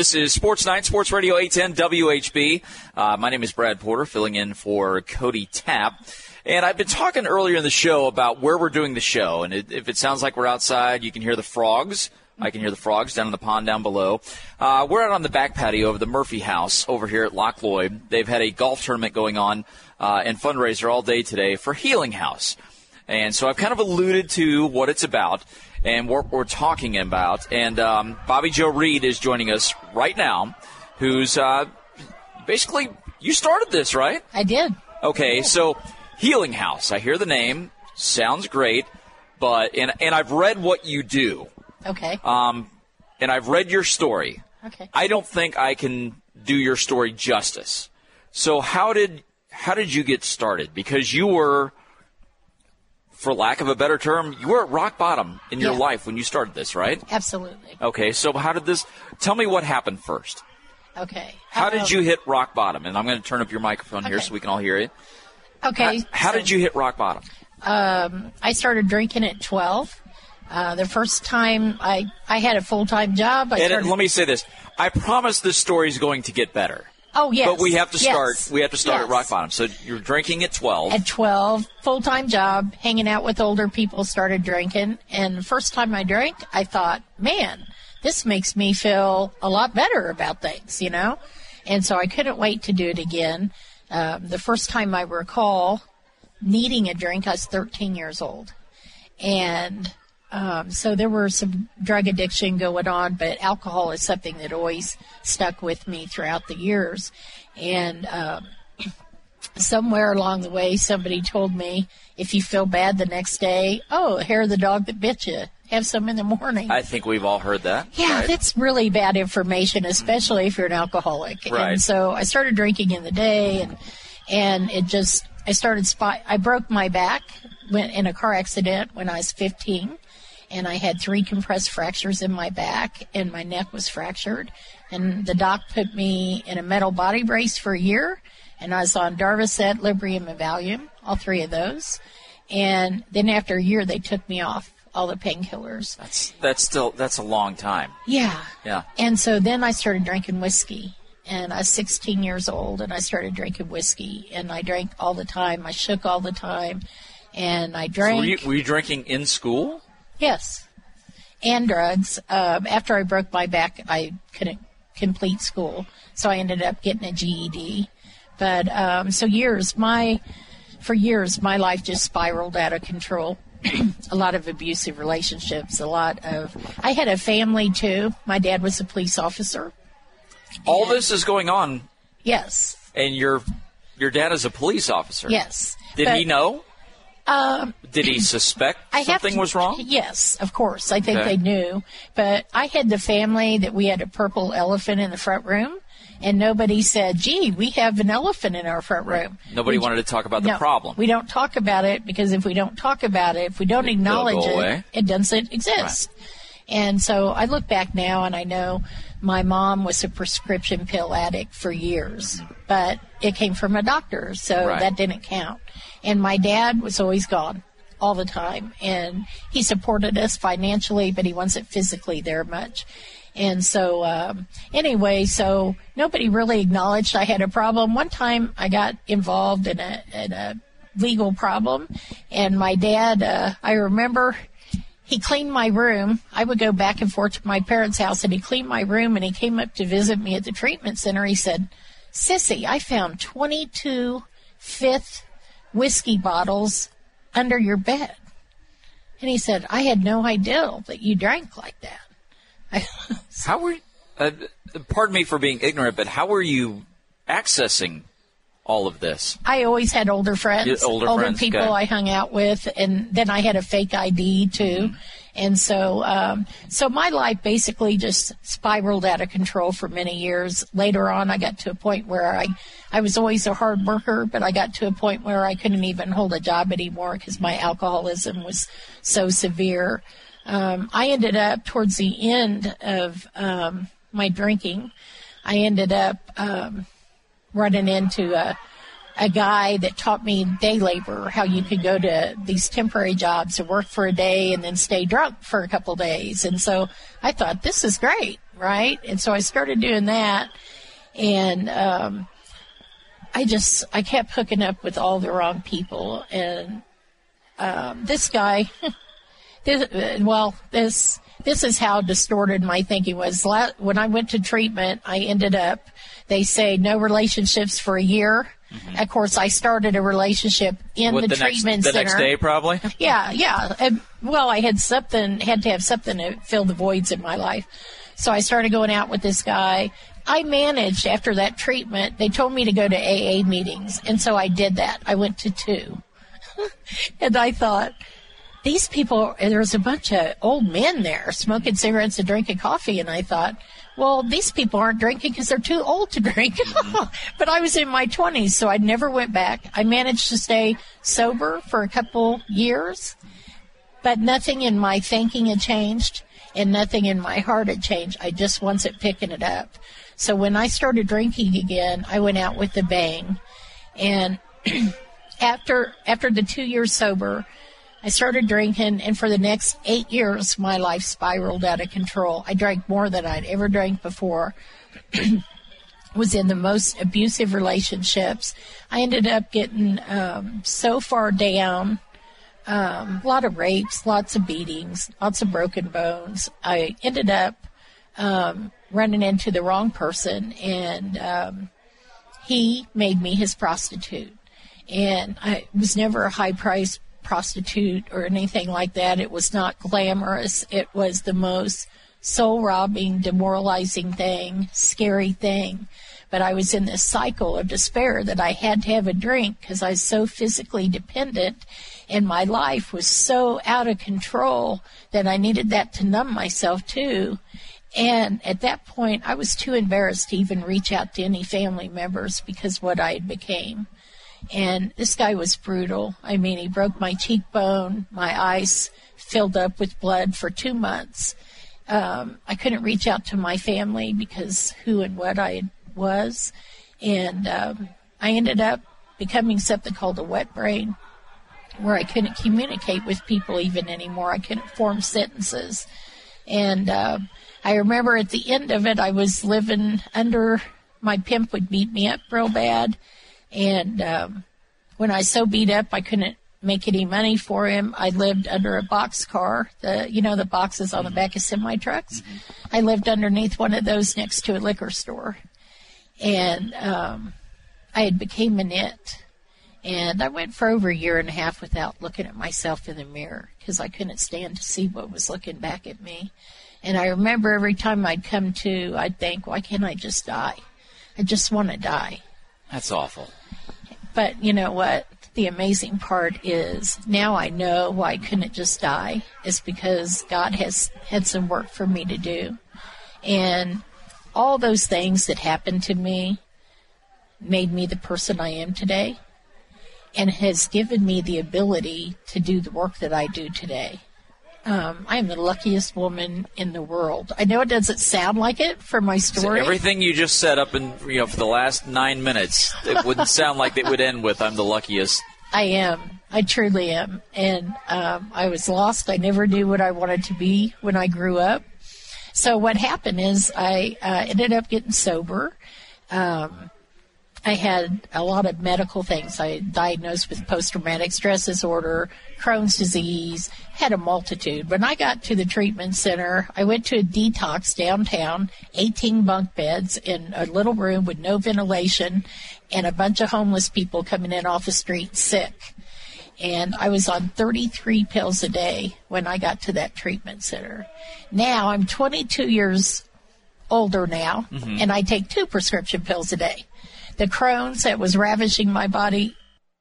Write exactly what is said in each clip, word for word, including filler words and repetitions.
This is Sports Night, Sports Radio eight ten W H B. Uh, my name is Brad Porter, filling in for Cody Tapp. And I've been talking earlier in the show about where we're doing the show. And it, if it sounds like we're outside, you can hear the frogs. I can hear the frogs down in the pond down below. Uh, we're out on the back patio of the Murphy House over here at Loch Lloyd. They've had a golf tournament going on uh, and fundraiser all day today for Healing House. And so I've kind of alluded to what it's about and what we're talking about. And um, Bobby Joe Reed is joining us right now, who's uh, basically, you started this, right? I did. Okay, Yeah. So Healing House. I hear the name. Sounds great. But and, and I've read what you do. Okay. Um, and I've read your story. Okay. I don't think I can do your story justice. So how did how did you get started? Because you were, for lack of a better term, you were at rock bottom in your Yeah. life when you started this, right? Absolutely. Okay, so how did this – tell me what happened first. Okay. How Um, did you hit rock bottom? And I'm going to turn up your microphone here Okay. so we can all hear you. Okay. How, how so, did you hit rock bottom? Um, I started drinking at twelve. Uh, the first time I, I had a full-time job. I And started, let me say this. I promise this story is going to get better. oh, yes. But we have to start Yes. We have to start Yes. at rock bottom. So you're drinking at twelve. At twelve, full-time job, hanging out with older people, started drinking. And the first time I drank, I thought, man, this makes me feel a lot better about things, you know? And so I couldn't wait to do it again. Um, the first time I recall needing a drink, I was thirteen years old. And um, so there were some drug addiction going on, but alcohol is something that always stuck with me throughout the years. And um, somewhere along the way, somebody told me, if you feel bad the next day, oh, hair of the dog that bit you. Have some in the morning. I think we've all heard that. Yeah, right? that's really bad information, especially if you're an alcoholic. Right. And so I started drinking in the day, and and it just I started spot. I broke my back when, in a car accident when I was fifteen, and I had three compressed fractures in my back, and my neck was fractured. And the doc put me in a metal body brace for a year, and I was on Darvocet, Librium, and Valium, all three of those. And then after a year, they took me off all the painkillers. That's that's still that's a long time. Yeah. Yeah. And so then I started drinking whiskey. And I was sixteen years old, and I started drinking whiskey. And I drank all the time. I shook all the time. And I So drank. were, you, were you drinking in school? Yes. And drugs. Um, after I broke my back, I couldn't complete school. So I ended up getting a G E D. But um, so years, my, for years, my life just spiraled out of control. A lot of abusive relationships, a lot of... I had a family, too. My dad was a police officer. All this is going on, Yes. and your your dad is a police officer. Yes. Did But, he know? Um, Did he suspect I have something to- was wrong? Yes, of course. I think Okay. they knew. But I had the family that we had a purple elephant in the front room, and nobody said, gee, we have an elephant in our front room. Nobody We- wanted to talk about the no, problem. We don't talk about it because if we don't talk about it, if we don't It'll acknowledge go it, away. it doesn't exist. And so I look back now and I know my mom was a prescription pill addict for years, but it came from a doctor, so Right. that didn't count. And my dad was always gone all the time, and he supported us financially, but he wasn't physically there much. And so, um, anyway, so nobody really acknowledged I had a problem. One time I got involved in a, in a legal problem, and my dad, uh, I remember he cleaned my room. I would go back and forth to my parents' house, and he cleaned my room, and he came up to visit me at the treatment center. He said, Sissy, I found twenty-two fifth whiskey bottles under your bed. And he said, I had no idea that you drank like that. How were you, uh, pardon me for being ignorant, but how were you accessing all of this? I always had older friends, Yeah, older friends, people okay. I hung out with, and then I had a fake I D too. Mm-hmm. And so, um, so my life basically just spiraled out of control for many years. Later on, I got to a point where I, I was always a hard worker, but I got to a point where I couldn't even hold a job anymore because my alcoholism was so severe. Um, I ended up towards the end of um, my drinking, I ended up um, running into a, a guy that taught me day labor, how you could go to these temporary jobs and work for a day and then stay drunk for a couple days. And so I thought, this is great. right? And so I started doing that, and um, I just, I kept hooking up with all the wrong people. And um, this guy, this, well, this this is how distorted my thinking was. When I went to treatment, I ended up, they say no relationships for a year. Mm-hmm. Of course, I started a relationship in With the, the treatment next, the center. next day, probably? Yeah, yeah. And, well, I had something, had to have something to fill the voids in my life. So I started going out with this guy. I managed, after that treatment, they told me to go to A A meetings, and so I did that. I went to two. And I thought, these people, and there was a bunch of old men there smoking cigarettes and drinking coffee, and I thought, well, these people aren't drinking because they're too old to drink. But I was in my twenties, so I never went back. I managed to stay sober for a couple years, but nothing in my thinking had changed, and nothing in my heart had changed. I just wasn't picking it up. So when I started drinking again, I went out with a bang. And after after the two years sober, I started drinking, and for the next eight years, my life spiraled out of control. I drank more than I'd ever drank before. Was in the most abusive relationships. I ended up getting um, so far down, um, a lot of rapes, lots of beatings, lots of broken bones. I ended up um, running into the wrong person, and um, he made me his prostitute. And I was never a high-priced prostitute or anything like that. It was not glamorous. It was the most soul-robbing, demoralizing thing, scary thing. But I was in this cycle of despair that I had to have a drink because I was so physically dependent, and my life was so out of control that I needed that to numb myself too. And at that point, I was too embarrassed to even reach out to any family members because of what I had became. And this guy was brutal. I mean, he broke my cheekbone. My eyes filled up with blood for two months. Um, I couldn't reach out to my family because who and what I was. And um, I ended up becoming something called a wet brain, where I couldn't communicate with people even anymore. I couldn't form sentences. And uh, I remember at the end of it, I was living under, my pimp would beat me up real bad. And um, when I was so beat up, I couldn't make any money for him. I lived under a boxcar, the you know the boxes on the back of semi trucks. I lived underneath one of those next to a liquor store, and um, I had became an it. And I went for over a year and a half without looking at myself in the mirror because I couldn't stand to see what was looking back at me. And I remember every time I'd come to, I'd think, why can't I just die? I just want to die. That's awful. But you know what? The amazing part is now I know why I couldn't just die. It's because God has had some work for me to do. And all those things that happened to me made me the person I am today and has given me the ability to do the work that I do today. Um, I am the luckiest woman in the world. I know it doesn't sound like it for my story. So everything you just said up in, you know, for the last nine minutes, it wouldn't sound like it would end with "I'm the luckiest." I am. I truly am. And um, I was lost. I never knew what I wanted to be when I grew up. So what happened is I uh, ended up getting sober. Um, I had a lot of medical things. I was diagnosed with post-traumatic stress disorder, Crohn's disease, had a multitude. When I got to the treatment center, I went to a detox downtown, eighteen bunk beds in a little room with no ventilation, and a bunch of homeless people coming in off the street sick. And I was on thirty-three pills a day when I got to that treatment center. Now I'm twenty-two years older now, mm-hmm. and I take two prescription pills a day. The Crohn's that was ravaging my body.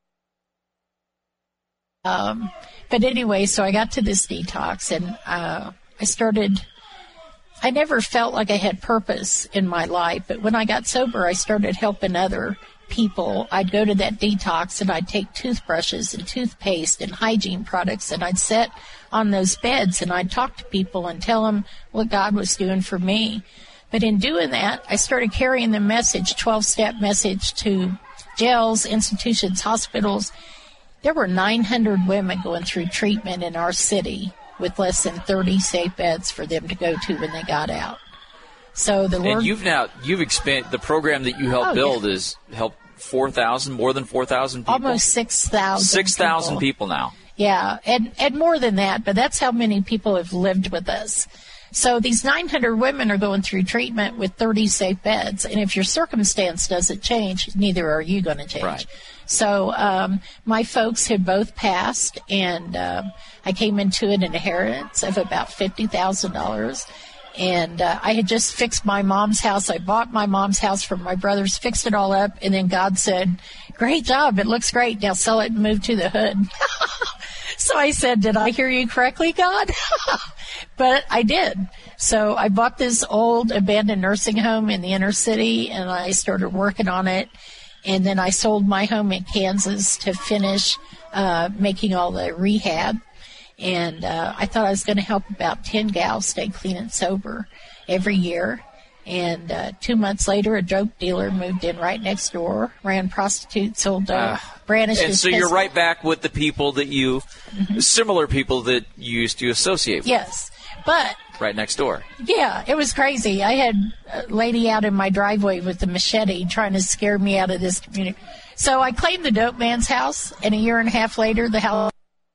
Um, but anyway, so I got to this detox, and uh, I started, I never felt like I had purpose in my life, but when I got sober, I started helping other people. I'd go to that detox, and I'd take toothbrushes and toothpaste and hygiene products, and I'd sit on those beds, and I'd talk to people and tell them what God was doing for me. But in doing that, I started carrying the message, twelve-step message, to jails, institutions, hospitals. There were nine hundred women going through treatment in our city with less than thirty safe beds for them to go to when they got out. So the Lord, and you've now you've expanded the program that you helped Oh, build yeah. is helped four thousand, more than four thousand people, almost six thousand. six thousand people now. Yeah, and, and more than that, but that's how many people have lived with us. So these nine hundred women are going through treatment with thirty safe beds. And if your circumstance doesn't change, neither are you going to change. Right. So um, my folks had both passed, and um, I came into an inheritance of about fifty thousand dollars. And uh, I had just fixed my mom's house. I bought my mom's house from my brothers, fixed it all up, and then God said, great job. It looks great. Now sell it and move to the hood. So I said, did I hear you correctly, God? But I did. So I bought this old abandoned nursing home in the inner city, and I started working on it. And then I sold my home in Kansas to finish uh, making all the rehab. And uh, I thought I was going to help about ten gals stay clean and sober every year. And uh, two months later, a dope dealer moved in right next door, ran prostitutes, sold dope, Uh, brandished and his so you're pistol. right back with the people that you, mm-hmm. similar people that you used to associate with. Yes. But, Right next door. yeah, it was crazy. I had a lady out in my driveway with a machete trying to scare me out of this community. So I claimed the dope man's house, and a year and a half later, the house.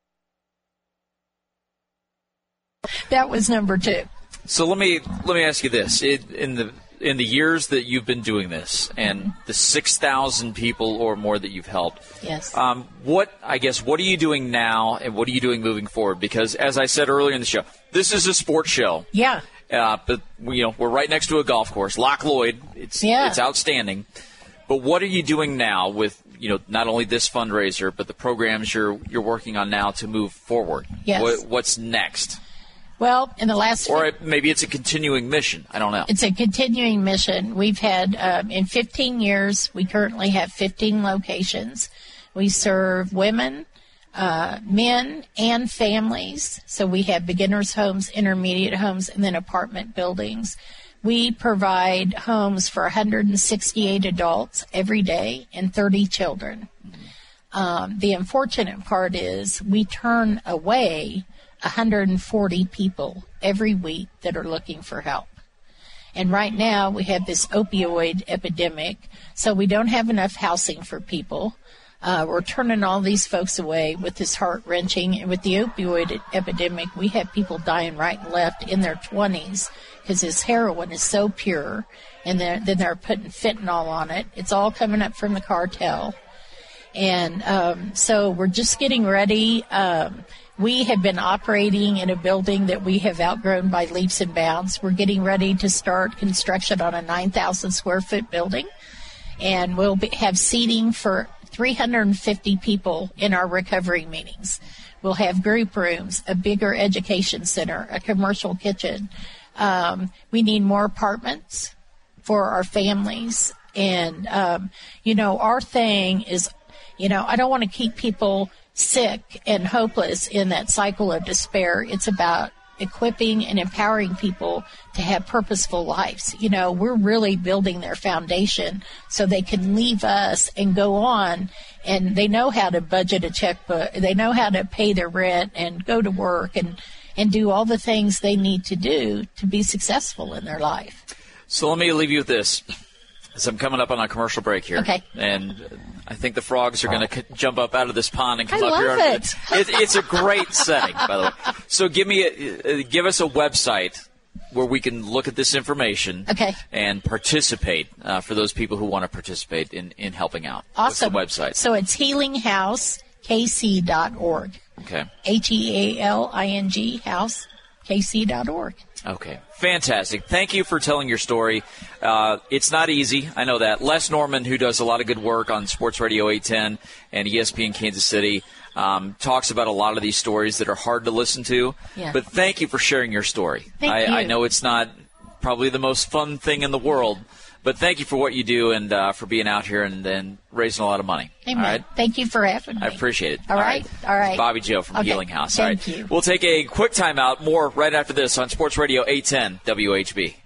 That was number two. So let me let me ask you this: it, in the in the years that you've been doing this, and the six thousand people or more that you've helped, Yes. um, what I guess what are you doing now, and what are you doing moving forward? Because as I said earlier in the show, this is a sports show. Yeah. Uh, but we, you know we're right next to a golf course, Loch Lloyd. It's Yeah. it's outstanding. But what are you doing now with you know not only this fundraiser, but the programs you're you're working on now to move forward? Yes. What, what's next? Well, in the last Or it, maybe it's a continuing mission. I don't know. It's a continuing mission. We've had, um, in fifteen years, we currently have fifteen locations. We serve women, uh, men, and families. So we have beginners' homes, intermediate homes, and then apartment buildings. We provide homes for one hundred sixty-eight adults every day and thirty children. Um, the unfortunate part is we turn away one hundred forty people every week that are looking for help. And right now we have this opioid epidemic, so we don't have enough housing for people. Uh, we're turning all these folks away with this heart-wrenching. And with the opioid epidemic, we have people dying right and left in their twenties because this heroin is so pure, and they're, then they're putting fentanyl on it. It's all coming up from the cartel. And um, so we're just getting ready. Um, we have been operating in a building that we have outgrown by leaps and bounds. We're getting ready to start construction on a nine thousand square foot building, and we'll be, have seating for three hundred fifty people in our recovery meetings. We'll have group rooms, a bigger education center, a commercial kitchen. Um, we need more apartments for our families. And, um, you know, our thing is, you know, I don't want to keep people sick and hopeless in that cycle of despair. It's about equipping and empowering people to have purposeful lives. You know, we're really building their foundation so they can leave us and go on, and they know how to budget a checkbook. They know how to pay their rent and go to work and, and do all the things they need to do to be successful in their life. So let me leave you with this. So I'm coming up on a commercial break here. Okay. And I think the frogs are going to c- jump up out of this pond and come I up love here. it. It, it's a great setting, by the way. So give me a, uh, give us a website where we can look at this information Okay. and participate uh, for those people who want to participate in, in helping out. Awesome. What's the website? So it's healing house k c dot org. Okay. H E A L I N G, house, k c dot org. Okay. Fantastic. Thank you for telling your story. Uh, it's not easy. I know that. Les Norman, who does a lot of good work on Sports Radio eight ten and E S P N Kansas City, um, talks about a lot of these stories that are hard to listen to. Yeah. But thank you for sharing your story. Thank I, you. I know it's not probably the most fun thing in the world, but thank you for what you do and uh, for being out here and, and raising a lot of money. Amen. All right? Thank you for having me. I appreciate it. All right. All right. Bobby Joe from Okay. Healing House. Thank All right. you. We'll take a quick time out. More right after this on Sports Radio eight ten W H B.